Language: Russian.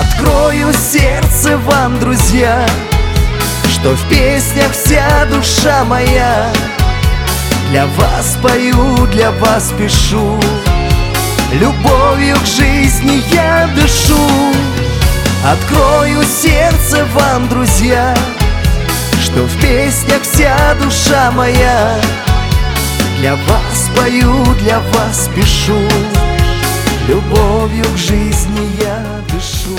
Открою сердце вам, друзья, что в песнях вся душа моя. Для вас пою, для вас пишу, любовью к жизни я дышу. Открою сердце вам, друзья, что в песнях вся душа моя. Для вас пою, для вас пишу, любовью к жизни я дышу.